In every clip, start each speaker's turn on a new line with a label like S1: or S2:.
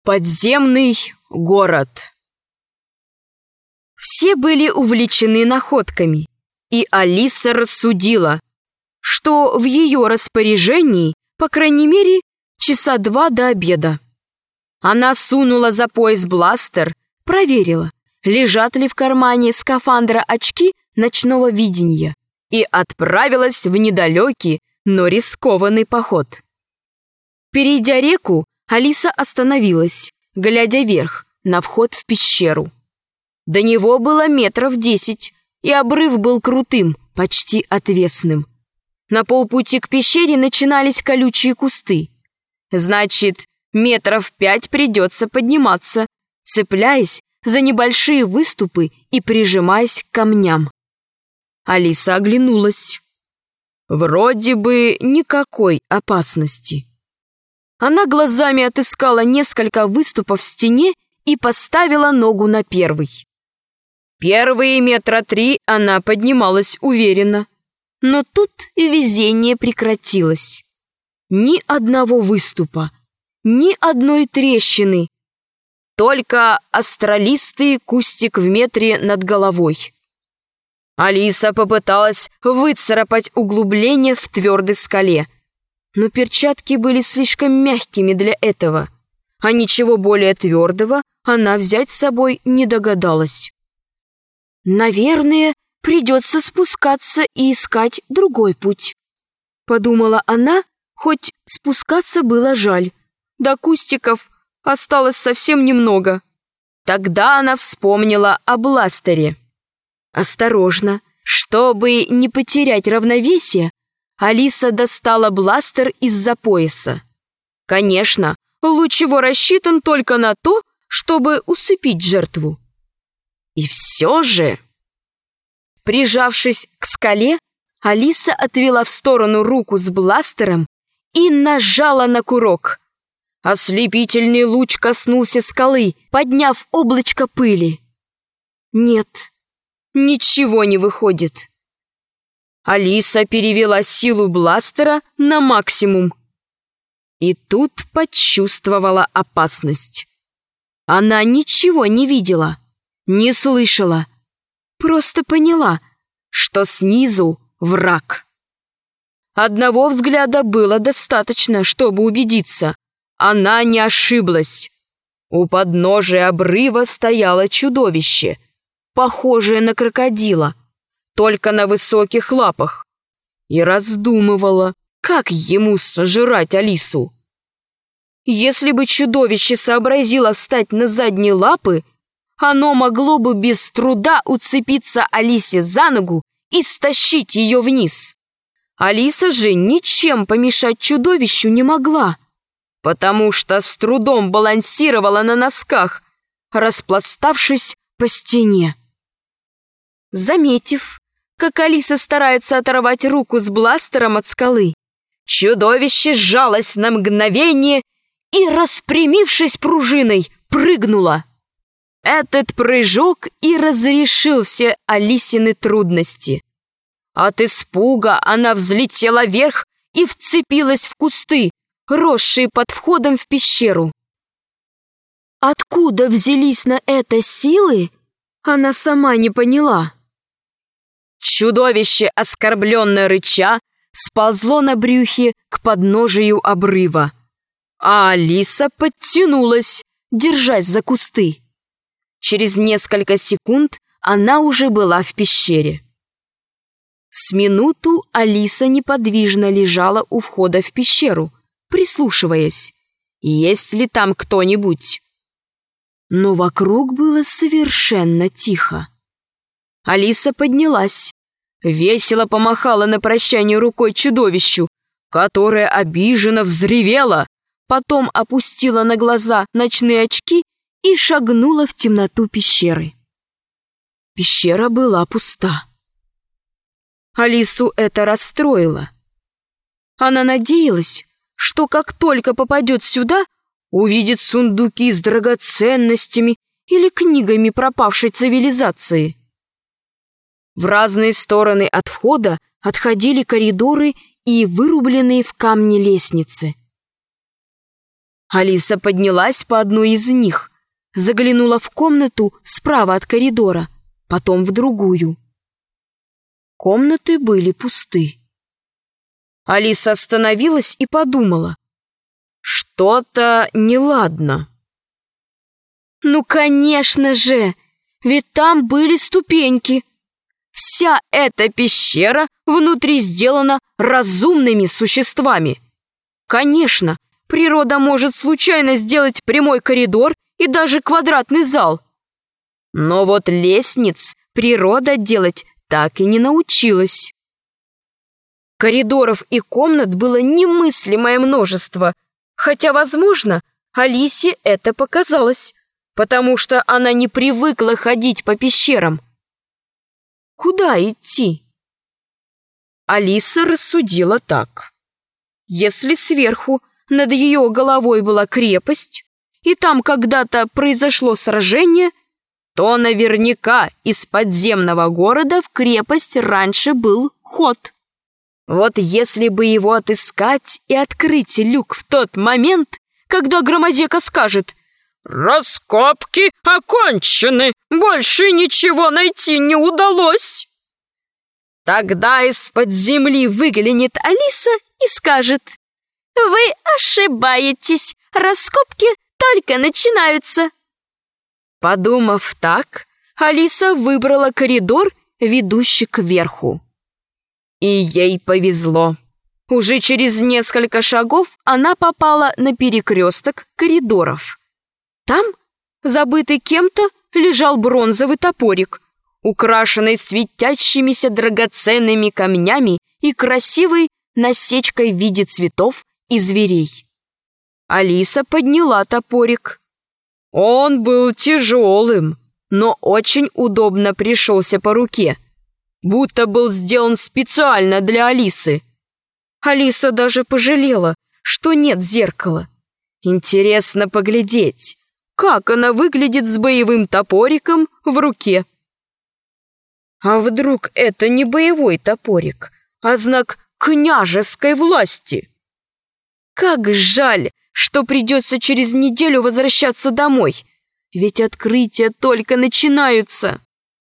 S1: Подземный город. Все были увлечены находками, и Алиса рассудила, что в ее распоряжении, по крайней мере, часа 2 до обеда. Она сунула за пояс бластер, проверила, лежат ли в кармане скафандра очки ночного видения, и отправилась в недалекий, но рискованный поход. Перейдя реку, Алиса остановилась, глядя вверх, на вход в пещеру. До него было 10 метров, и обрыв был крутым, почти отвесным. На полпути к пещере начинались колючие кусты. Значит, 5 метров придется подниматься, цепляясь за небольшие выступы и прижимаясь к камням. Алиса оглянулась. Вроде бы никакой опасности. Она глазами отыскала несколько выступов в стене и поставила ногу на первый. Первые 3 метра она поднималась уверенно. Но тут везение прекратилось. Ни одного выступа, ни одной трещины. Только астролистый кустик в метре над головой. Алиса попыталась выцарапать углубление в твердой скале, но перчатки были слишком мягкими для этого, а ничего более твердого она взять с собой не догадалась. «Наверное, придется спускаться и искать другой путь», — подумала она, хоть спускаться было жаль. До кустиков осталось совсем немного. Тогда она вспомнила о бластере. Осторожно, чтобы не потерять равновесие, Алиса достала бластер из-за пояса. Конечно, луч его рассчитан только на то, чтобы усыпить жертву. И все же... Прижавшись к скале, Алиса отвела в сторону руку с бластером и нажала на курок. Ослепительный луч коснулся скалы, подняв облачко пыли. Нет, ничего не выходит. Алиса перевела силу бластера на максимум. И тут почувствовала опасность. Она ничего не видела, не слышала, просто поняла, что снизу враг. Одного взгляда было достаточно, чтобы убедиться. Она не ошиблась. У подножия обрыва стояло чудовище, похожее на крокодила, только на высоких лапах, и раздумывала, как ему сожрать Алису. Если бы чудовище сообразило встать на задние лапы, оно могло бы без труда уцепиться Алисе за ногу и стащить ее вниз. Алиса же ничем помешать чудовищу не могла, потому что с трудом балансировала на носках, распластавшись по стене. Заметив, как Алиса старается оторвать руку с бластером от скалы, чудовище сжалось на мгновение и, распрямившись пружиной, прыгнуло. Этот прыжок и разрешил все Алисины трудности. От испуга она взлетела вверх и вцепилась в кусты, росшие под входом в пещеру. Откуда взялись на это силы, она сама не поняла. Чудовище, оскорбленно рыча, сползло на брюхе к подножию обрыва, а Алиса подтянулась, держась за кусты. Через несколько секунд она уже была в пещере. С минуту Алиса неподвижно лежала у входа в пещеру, прислушиваясь, есть ли там кто-нибудь. Но вокруг было совершенно тихо. Алиса поднялась, весело помахала на прощание рукой чудовищу, которое обиженно взревело, потом опустила на глаза ночные очки и шагнула в темноту пещеры. Пещера была пуста. Алису это расстроило. Она надеялась, что как только попадет сюда, увидит сундуки с драгоценностями или книгами пропавшей цивилизации. В разные стороны от входа отходили коридоры и вырубленные в камне лестницы. Алиса поднялась по одной из них, заглянула в комнату справа от коридора, потом в другую. Комнаты были пусты. Алиса остановилась и подумала: что-то неладно. Ну, конечно же, ведь там были ступеньки. Вся эта пещера внутри сделана разумными существами. Конечно, природа может случайно сделать прямой коридор и даже квадратный зал. Но вот лестниц природа делать так и не научилась. Коридоров и комнат было немыслимое множество, хотя, возможно, Алисе это показалось, потому что она не привыкла ходить по пещерам. Куда идти? Алиса рассудила так. Если сверху над ее головой была крепость, и там когда-то произошло сражение, то наверняка из подземного города в крепость раньше был ход. Вот если бы его отыскать и открыть люк в тот момент, когда Громадека скажет: «Раскопки окончены, больше ничего найти не удалось», тогда из-под земли выглянет Алиса и скажет: «Вы ошибаетесь, раскопки только начинаются». Подумав так, Алиса выбрала коридор, ведущий кверху. И ей повезло. Уже через несколько шагов она попала на перекресток коридоров. Там, забытый кем-то, лежал бронзовый топорик, украшенный светящимися драгоценными камнями и красивой насечкой в виде цветов и зверей. Алиса подняла топорик. Он был тяжелым, но очень удобно пришелся по руке, будто был сделан специально для Алисы. Алиса даже пожалела, что нет зеркала. Интересно поглядеть, как она выглядит с боевым топориком в руке. А вдруг это не боевой топорик, а знак княжеской власти? Как жаль, что придется через неделю возвращаться домой, ведь открытия только начинаются.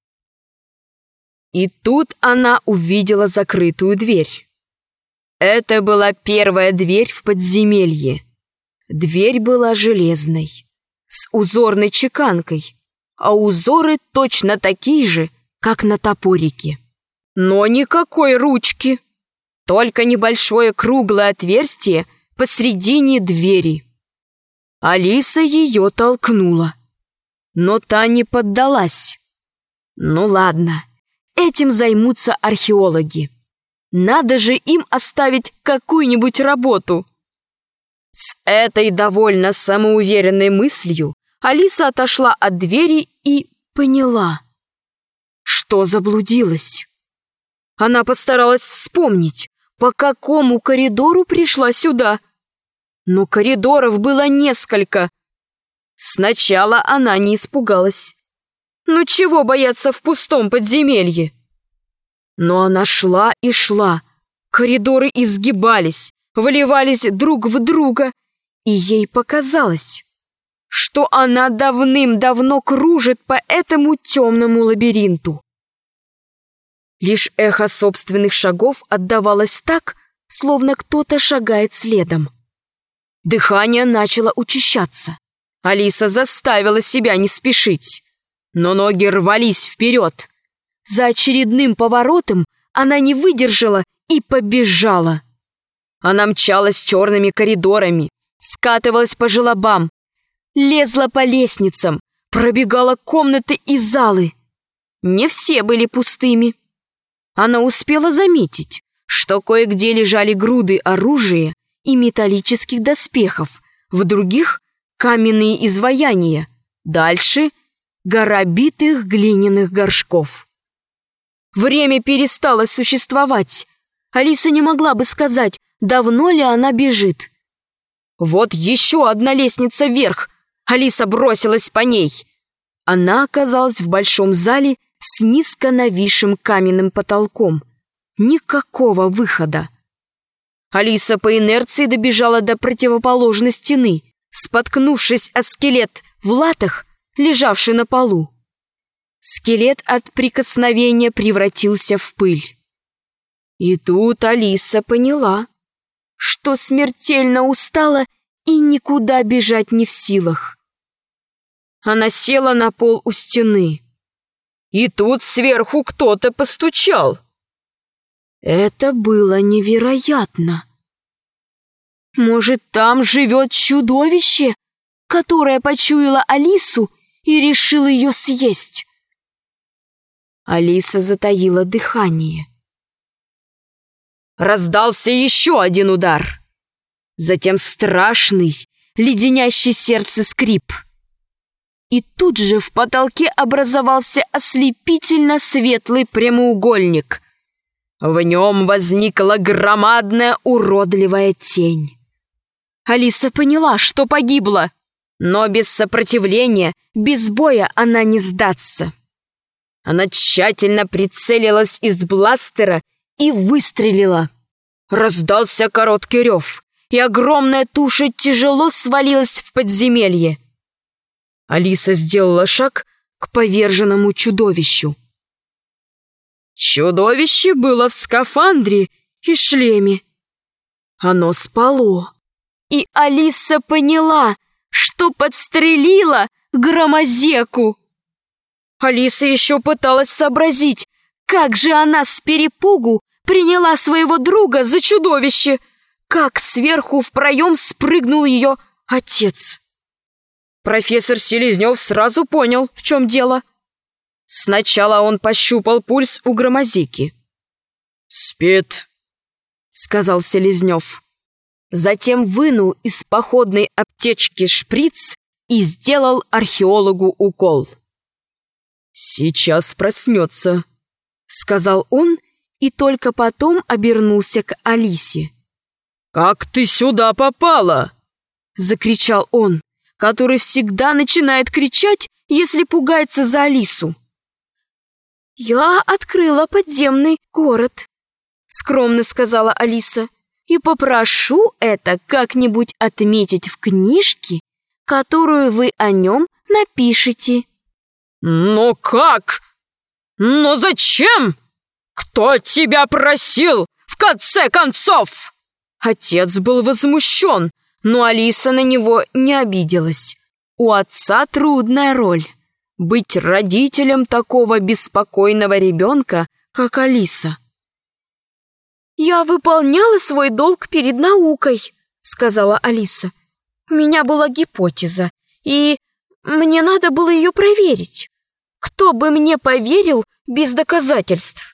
S1: И тут она увидела закрытую дверь. Это была первая дверь в подземелье. Дверь была железной, с узорной чеканкой, а узоры точно такие же, как на топорике. Но никакой ручки, только небольшое круглое отверстие посредине двери. Алиса ее толкнула, но та не поддалась. Ну ладно, этим займутся археологи. Надо же им оставить какую-нибудь работу. С этой довольно самоуверенной мыслью Алиса отошла от двери и поняла, что заблудилась. Она постаралась вспомнить, по какому коридору пришла сюда. Но коридоров было несколько. Сначала она не испугалась. Ну чего бояться в пустом подземелье? Но она шла и шла. Коридоры изгибались, вливались друг в друга, и ей показалось, что она давным-давно кружит по этому темному лабиринту. Лишь эхо собственных шагов отдавалось так, словно кто-то шагает следом. Дыхание начало учащаться. Алиса заставила себя не спешить, но ноги рвались вперед. За очередным поворотом она не выдержала и побежала. Она мчалась черными коридорами, скатывалась по желобам, лезла по лестницам, пробегала комнаты и залы. Не все были пустыми. Она успела заметить, что кое-где лежали груды оружия и металлических доспехов, в других — каменные изваяния, дальше — гора битых глиняных горшков. Время перестало существовать. Алиса не могла бы сказать, давно ли она бежит. Вот еще одна лестница вверх. Алиса бросилась по ней. Она оказалась в большом зале с низко нависшим каменным потолком. Никакого выхода. Алиса по инерции добежала до противоположной стены, споткнувшись о скелет в латах, лежавший на полу. Скелет от прикосновения превратился в пыль. И тут Алиса поняла, что смертельно устала и никуда бежать не в силах. Она села на пол у стены. И тут сверху кто-то постучал. Это было невероятно. Может, там живет чудовище, которое почуяло Алису и решило ее съесть? Алиса затаила дыхание. Раздался еще один удар. Затем страшный, леденящий сердце скрип. И тут же в потолке образовался ослепительно светлый прямоугольник. В нем возникла громадная уродливая тень. Алиса поняла, что погибла, но без сопротивления, без боя она не сдастся. Она тщательно прицелилась из бластера и выстрелила. Раздался короткий рев, и огромная туша тяжело свалилась в подземелье. Алиса сделала шаг к поверженному чудовищу. Чудовище было в скафандре и шлеме. Оно спало. И Алиса поняла, что подстрелила Громозеку. Алиса еще пыталась сообразить, как же она с перепугу приняла своего друга за чудовище, как сверху в проем спрыгнул ее отец. Профессор Селезнев сразу понял, в чем дело. Сначала он пощупал пульс у Громозеки. «Спит», — сказал Селезнев. Затем вынул из походной аптечки шприц и сделал археологу укол. «Сейчас проснется», — сказал он, и только потом обернулся к Алисе. «Как ты сюда попала?» — закричал он, который всегда начинает кричать, если пугается за Алису. «Я открыла подземный город», — скромно сказала Алиса, «и попрошу это как-нибудь отметить в книжке, которую вы о нем напишете». «Но как? Но зачем? Кто тебя просил, в конце концов?» Отец был возмущен, но Алиса на него не обиделась. У отца трудная роль — быть родителем такого беспокойного ребенка, как Алиса. «Я выполняла свой долг перед наукой», — сказала Алиса. «У меня была гипотеза, и мне надо было ее проверить. Кто бы мне поверил без доказательств?»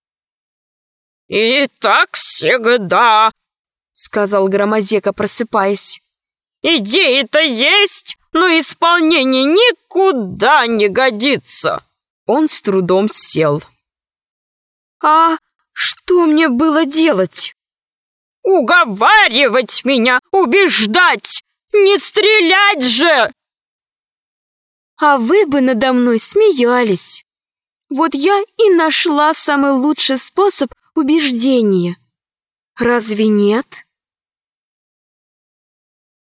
S2: «И так всегда», — сказал Громозека, просыпаясь. «Идеи-то есть, но исполнение никуда не годится».
S1: Он с трудом сел. «А что мне было делать?»
S2: «Уговаривать меня, убеждать! Не стрелять же!»
S1: «А вы бы надо мной смеялись. Вот я и нашла самый лучший способ убеждения. Разве нет?»